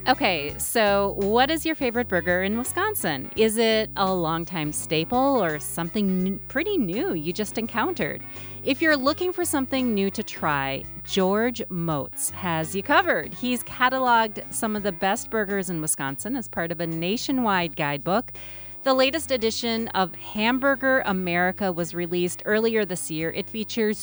Okay, so what is your favorite burger in Wisconsin? Is it a longtime staple or something pretty new you just encountered? If you're looking for something new to try, George Moats has you covered. He's cataloged some of the best burgers in Wisconsin as part of a nationwide guidebook. The latest edition of Hamburger America was released earlier this year. It features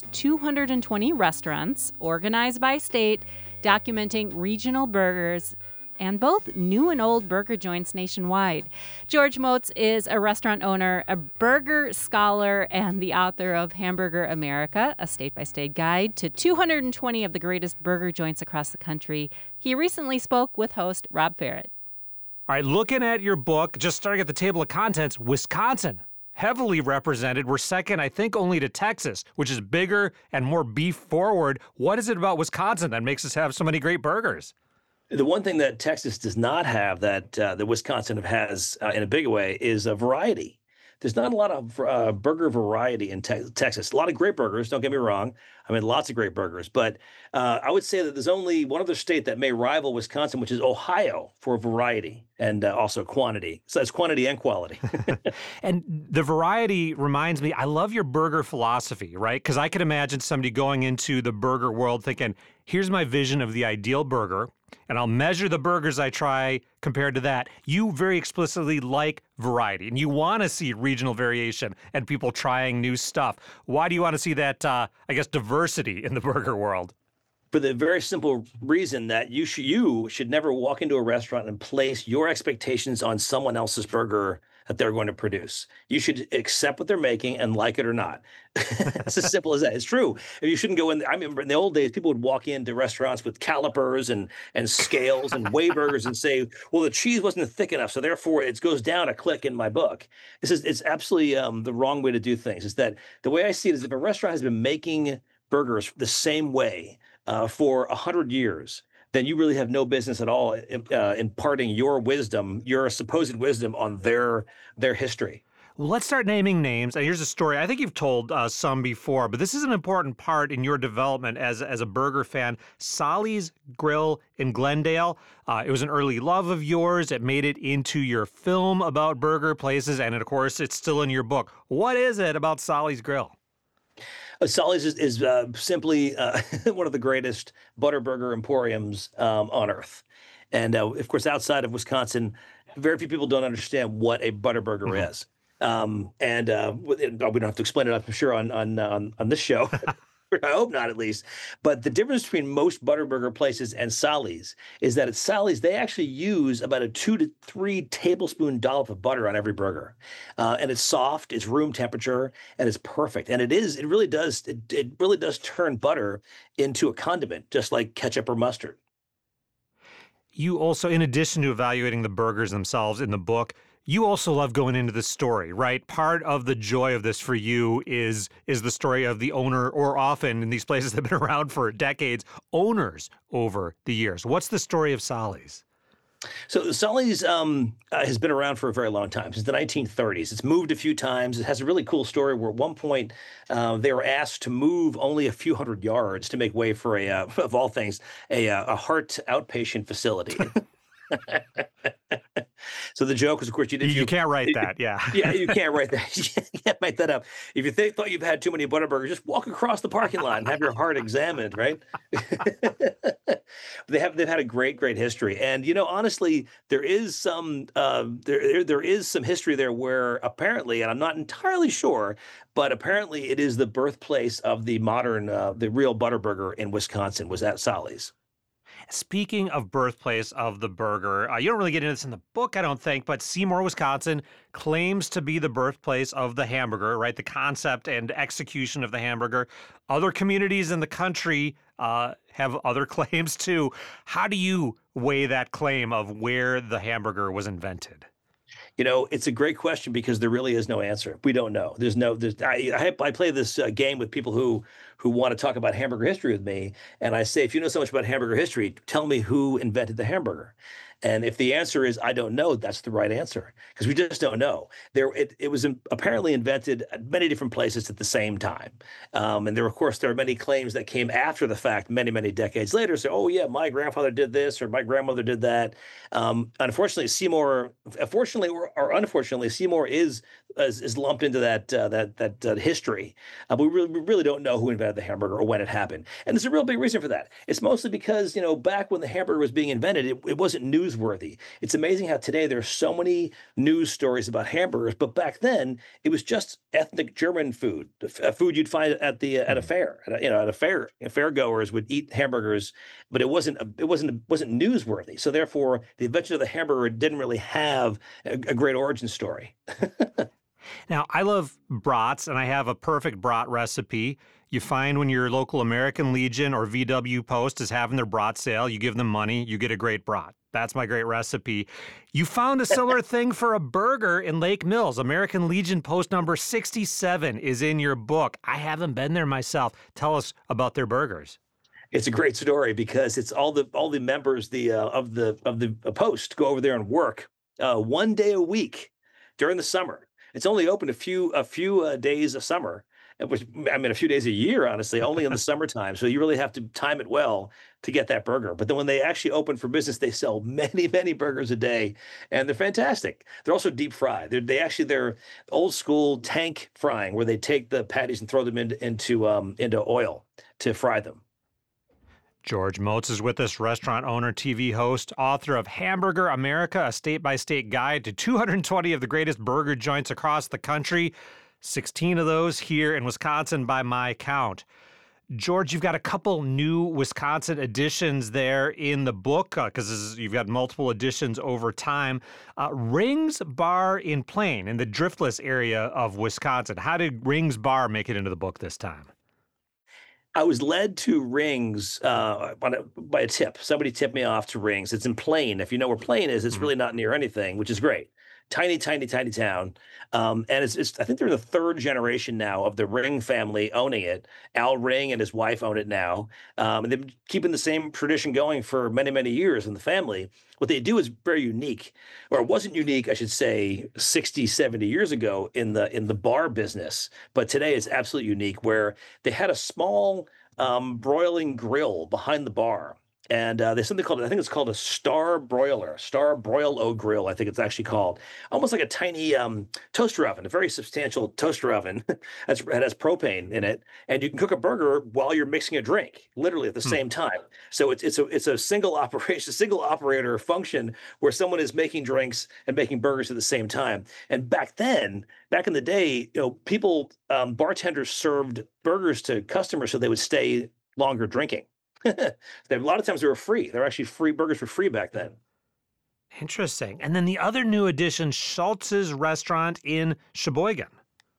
220 restaurants organized by state, documenting regional burgers and both new and old burger joints nationwide. George Moats is a restaurant owner, a burger scholar, and the author of Hamburger America, a state-by-state guide to 220 of the greatest burger joints across the country. He recently spoke with host Rob Ferret. All right, looking at your book, just starting at the table of contents, Wisconsin, heavily represented. We're second, I think, only to Texas, which is bigger and more beef forward. What is it about Wisconsin that makes us have so many great burgers? The one thing that Texas does not have that Wisconsin has in a big way is a variety. There's not a lot of burger variety in Texas. A lot of great burgers, don't get me wrong. I mean, lots of great burgers. But I would say that there's only one other state that may rival Wisconsin, which is Ohio, for variety and also quantity. So it's quantity and quality. And the variety reminds me, I love your burger philosophy, right? Because I can imagine somebody going into the burger world thinking, here's my vision of the ideal burger, and I'll measure the burgers I try compared to that. You very explicitly like variety, and you want to see regional variation and people trying new stuff. Why do you want to see that, diversity in the burger world? For the very simple reason that you should never walk into a restaurant and place your expectations on someone else's burger that they're going to produce. You should accept what they're making and like it or not. It's as simple as that. It's true. You shouldn't go in. I remember in the old days, people would walk into restaurants with calipers and scales and weigh burgers and say, well, the cheese wasn't thick enough, so therefore it goes down a click in my book. It's absolutely the wrong way to do things. Is that the way I see it is if a restaurant has been making burgers the same way for 100 years, then you really have no business at all imparting your wisdom, your supposed wisdom on their history. Well, let's start naming names. And here's a story. I think you've told some before, but this is an important part in your development as a burger fan. Solly's Grill in Glendale. It was an early love of yours. It made it into your film about burger places. And of course, it's still in your book. What is it about Solly's Grill? Solly's is simply one of the greatest Butterburger emporiums on earth. And of course, outside of Wisconsin, very few people don't understand what a Butterburger is. We don't have to explain it, I'm sure, on this show. I hope not, at least. But the difference between most Butterburger places and Solly's is that at Solly's, they actually use about a 2 to 3 tablespoon dollop of butter on every burger. And it's soft, it's room temperature, and it's perfect. And it really does turn butter into a condiment, just like ketchup or mustard. You also, in addition to evaluating the burgers themselves in the book, you also love going into the story, right? Part of the joy of this for you is the story of the owner, or often in these places that have been around for decades, owners over the years. What's the story of Solly's? So Solly's has been around for a very long time, since the 1930s. It's moved a few times. It has a really cool story where at one point they were asked to move only a few hundred yards to make way for of all things, a heart outpatient facility. So the joke was, of course, you can't write that. Yeah. Yeah, you can't write that. You can't make that up. If you thought you've had too many Butterburgers, just walk across the parking lot and have your heart examined, right? They've had a great history. And, honestly, there is some there is some history there where apparently, and I'm not entirely sure, but apparently it is the birthplace of the modern, the real Butterburger in Wisconsin was at Solly's. Speaking of birthplace of the burger, you don't really get into this in the book, I don't think, but Seymour, Wisconsin claims to be the birthplace of the hamburger, right? The concept and execution of the hamburger. Other communities in the country have other claims too. How do you weigh that claim of where the hamburger was invented? It's a great question because there really is no answer. We don't know. I play this game with people who who want to talk about hamburger history with me. And I say, if you know so much about hamburger history, tell me who invented the hamburger. And if the answer is I don't know, that's the right answer, because we just don't know. It was apparently invented at many different places at the same time. And there, of course, there are many claims that came after the fact, many, many decades later. So, oh, yeah, my grandfather did this or my grandmother did that. Unfortunately, fortunately or unfortunately, Seymour is lumped into that history. But we really don't know who invented the hamburger or when it happened. And there's a real big reason for that. It's mostly because, back when the hamburger was being invented, it wasn't newsworthy. It's amazing how today there are so many news stories about hamburgers, but back then it was just ethnic German food, food you'd find at a fair. At a fair, fairgoers would eat hamburgers, but it wasn't newsworthy. So therefore, the invention of the hamburger didn't really have a great origin story. Now, I love brats, and I have a perfect brat recipe. You find when your local American Legion or VW Post is having their brat sale, you give them money, you get a great brat. That's my great recipe. You found a similar thing for a burger in Lake Mills. American Legion Post number 67 is in your book. I haven't been there myself. Tell us about their burgers. It's a great story because it's all the members of the Post go over there and work 1 day a week during the summer. It's only open a few days a summer, which a few days a year, honestly, only in the summertime. So you really have to time it well to get that burger. But then when they actually open for business, they sell many, many burgers a day, and they're fantastic. They're also deep fried. They're old school tank frying, where they take the patties and throw them into oil to fry them. George Motz is with us, restaurant owner, TV host, author of Hamburger America, a state-by-state guide to 220 of the greatest burger joints across the country, 16 of those here in Wisconsin by my count. George, you've got a couple new Wisconsin editions there in the book, because you've got multiple editions over time. Rings Bar in Plain, in the Driftless area of Wisconsin. How did Rings Bar make it into the book this time? I was led to Rings by a tip. Somebody tipped me off to Rings. It's in Plain. If you know where Plain is, it's really not near anything, which is great. Tiny, tiny, tiny town. And I think they're the third generation now of the Ring family owning it. Al Ring and his wife own it now. And they've been keeping the same tradition going for many, many years in the family. What they do is very unique, or it wasn't unique, I should say, 60, 70 years ago in the bar business. But today it's absolutely unique, where they had a small broiling grill behind the bar. And there's something called, I think it's called a Star Broil-O Grill, I think it's actually called. Almost like a tiny toaster oven, a very substantial toaster oven that has propane in it. And you can cook a burger while you're mixing a drink, literally at the same time. So it's a single operation, single operator function where someone is making drinks and making burgers at the same time. And back in the day, people, bartenders served burgers to customers so they would stay longer drinking. A lot of times they were free. They're actually free burgers for free back then. Interesting. And then the other new addition, Schultz's Restaurant in Sheboygan.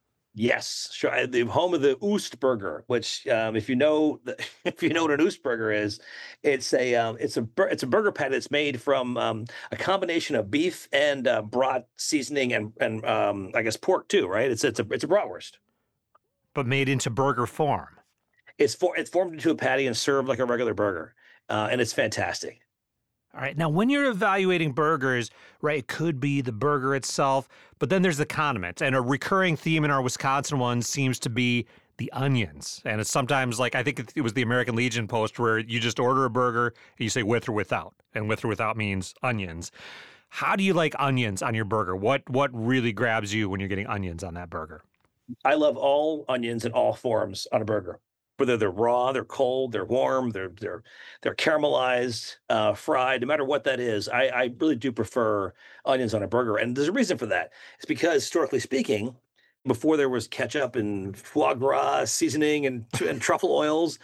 Yes, sure. The home of the Oost Burger, which, if you know what an Oost Burger is, it's a burger patty that's made from a combination of beef and brat seasoning and I guess pork too, right? It's a bratwurst, but made into burger form. It's formed into a patty and served like a regular burger, and it's fantastic. All right. Now, when you're evaluating burgers, right, it could be the burger itself, but then there's the condiment. And a recurring theme in our Wisconsin ones seems to be the onions. And it's sometimes like, I think it was the American Legion Post where you just order a burger and you say with or without. And with or without means onions. How do you like onions on your burger? What really grabs you when you're getting onions on that burger? I love all onions in all forms on a burger. Whether they're raw, they're cold, they're warm, they're caramelized, fried, no matter what that is, I really do prefer onions on a burger. And there's a reason for that. It's because, historically speaking, before there was ketchup and foie gras seasoning and truffle oils,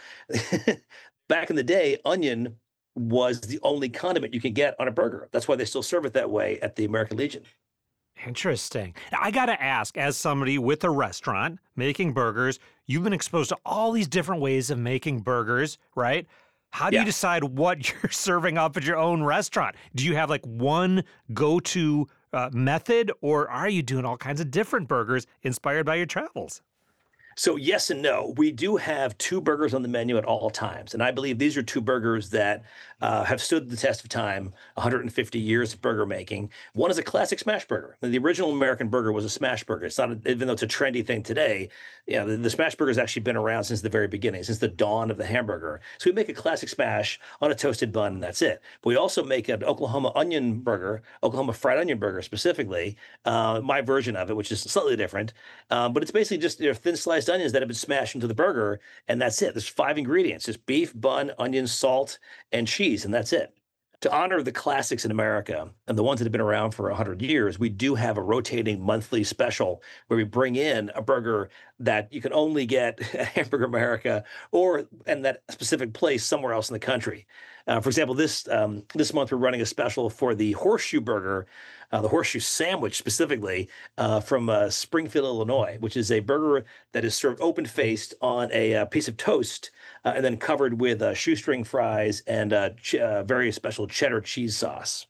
back in the day, onion was the only condiment you could get on a burger. That's why they still serve it that way at the American Legion. Interesting. Now, I got to ask, as somebody with a restaurant making burgers, you've been exposed to all these different ways of making burgers, right? How do you decide what you're serving up at your own restaurant? Do you have like one go-to method, or are you doing all kinds of different burgers inspired by your travels? So yes and no. We do have two burgers on the menu at all times, and I believe these are two burgers that have stood the test of time. 150 years of burger making. One is a classic smash burger. The original American burger was a smash burger. It's not, even though it's a trendy thing today. The smash burger has actually been around since the very beginning, since the dawn of the hamburger. So we make a classic smash on a toasted bun, and that's it. But we also make an Oklahoma onion burger, Oklahoma fried onion burger specifically, my version of it, which is slightly different. But it's basically just thin sliced onions that have been smashed into the burger, and that's it. There's 5 ingredients: just beef, bun, onions, salt, and cheese, and that's it. To honor the classics in America and the ones that have been around for 100 years, we do have a rotating monthly special where we bring in a burger that you can only get at Hamburger America or in that specific place somewhere else in the country. For example, this month we're running a special for the horseshoe burger, the horseshoe sandwich specifically, from Springfield, Illinois, which is a burger that is served open-faced on a piece of toast and then covered with shoestring fries and very special cheddar cheese sauce.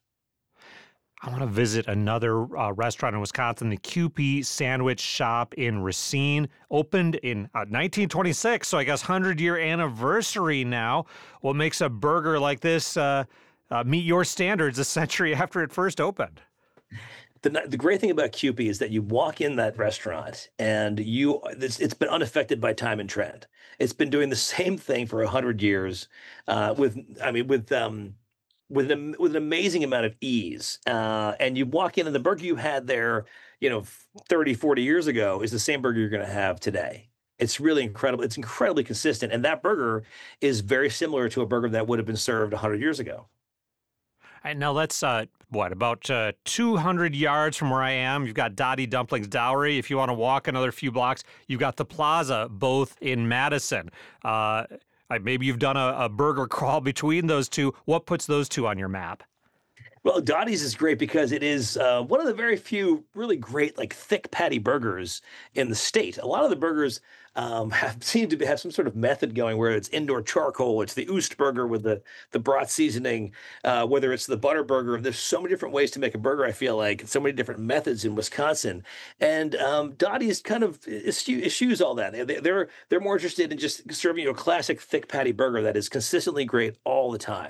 I want to visit another restaurant in Wisconsin, the Kewpie Sandwich Shop in Racine. Opened in 1926, so I guess 100-year anniversary now. What makes a burger like this meet your standards a century after it first opened? The great thing about Kewpie is that you walk in that restaurant and it's been unaffected by time and trend. It's been doing the same thing for 100 years with an amazing amount of ease. And you walk in and the burger you had there, 30, 40 years ago is the same burger you're going to have today. It's really incredible. It's incredibly consistent. And that burger is very similar to a burger that would have been served 100 years ago. And now let's, about 200 yards from where I am, you've got Dottie Dumplings Dowry. If you want to walk another few blocks, you've got the Plaza, both in Madison. Maybe you've done a burger crawl between those two. What puts those two on your map? Well, Dottie's is great because it is one of the very few really great, thick patty burgers in the state. A lot of the burgers seem to have some sort of method going where it's indoor charcoal, it's the Oost burger with the brat seasoning, whether it's the butter burger. There's so many different ways to make a burger, I feel like, so many different methods in Wisconsin. And Dottie's kind of eschews all that. They're more interested in just serving you a classic thick patty burger that is consistently great all the time.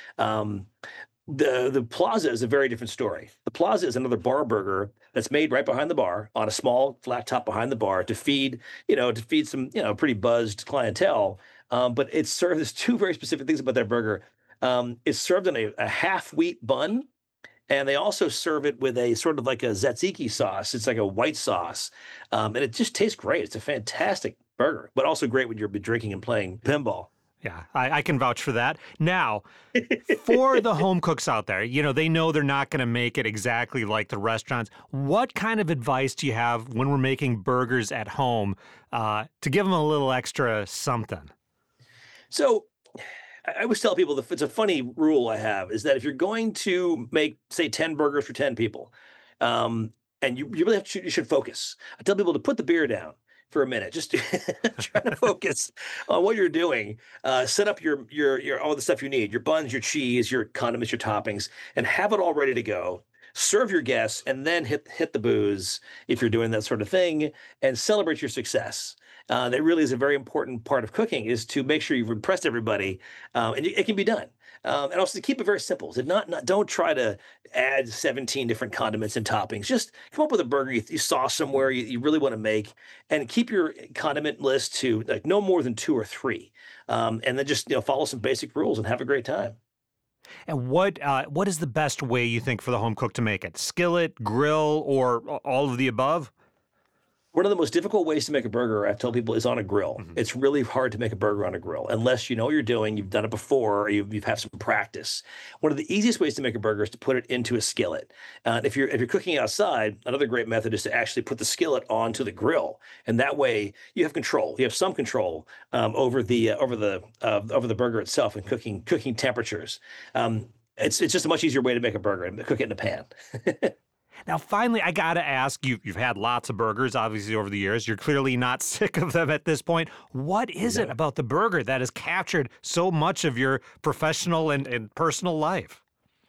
The Plaza is a very different story. The Plaza is another bar burger that's made right behind the bar on a small flat top behind the bar to feed some, pretty buzzed clientele. But it's served, there's two very specific things about that burger. It's served in a half wheat bun, and they also serve it with a sort of like a tzatziki sauce. It's like a white sauce. And it just tastes great. It's a fantastic burger, but also great when you're drinking and playing pinball. Yeah, I can vouch for that. Now, for the home cooks out there, they know they're not going to make it exactly like the restaurants. What kind of advice do you have when we're making burgers at home to give them a little extra something? So I always tell people it's a funny rule I have is that if you're going to make, say, 10 burgers for 10 people, and you really you should focus. I tell people to put the beer down for a minute, just try to focus on what you're doing. Set up your all the stuff you need, your buns, your cheese, your condiments, your toppings, and have it all ready to go. Serve your guests, and then hit the booze if you're doing that sort of thing, and celebrate your success. That really is a very important part of cooking, is to make sure you've impressed everybody, and it can be done. And also to keep it very simple. Don't try to add 17 different condiments and toppings. Just come up with a burger you saw somewhere you really want to make, and keep your condiment list to no more than 2 or 3. And then just follow some basic rules and have a great time. And what is the best way you think for the home cook to make it? Skillet, grill, or all of the above? One of the most difficult ways to make a burger, I tell people, is on a grill. Mm-hmm. It's really hard to make a burger on a grill unless you know what you're doing, you've done it before, or you've had some practice. One of the easiest ways to make a burger is to put it into a skillet. If you're cooking outside, another great method is to actually put the skillet onto the grill, and that way you have control. You have some control over the burger itself and cooking temperatures. It's just a much easier way to make a burger and cook it in a pan. Now, finally, I got to ask, you've had lots of burgers, obviously, over the years. You're clearly not sick of them at this point. What is it about the burger that has captured so much of your professional and personal life?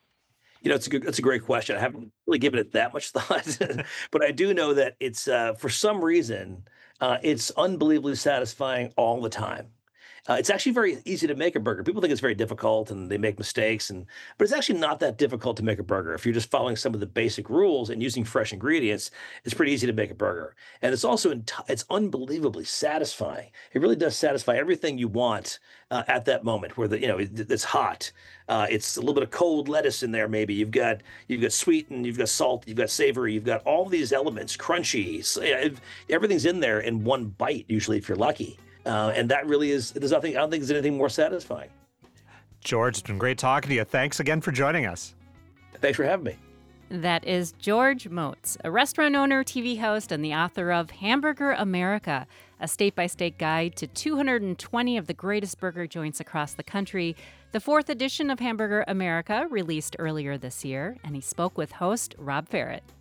It's a great question. I haven't really given it that much thought, but I do know that it's for some reason It's unbelievably satisfying all the time. It's actually very easy to make a burger. People think it's very difficult and they make mistakes, but it's actually not that difficult to make a burger. If you're just following some of the basic rules and using fresh ingredients, it's pretty easy to make a burger. And it's also it's unbelievably satisfying. It really does satisfy everything you want at that moment, where it's hot. It's a little bit of cold lettuce in there. Maybe you've got sweet and you've got salt, you've got savory, you've got all these elements, crunchy. Everything's in there in one bite. Usually, if you're lucky. And that really is, I don't think there's anything more satisfying. George, it's been great talking to you. Thanks again for joining us. Thanks for having me. That is George Motz, a restaurant owner, TV host, and the author of Hamburger America, a state-by-state guide to 220 of the greatest burger joints across the country. The 4th edition of Hamburger America released earlier this year, and he spoke with host Rob Ferrett.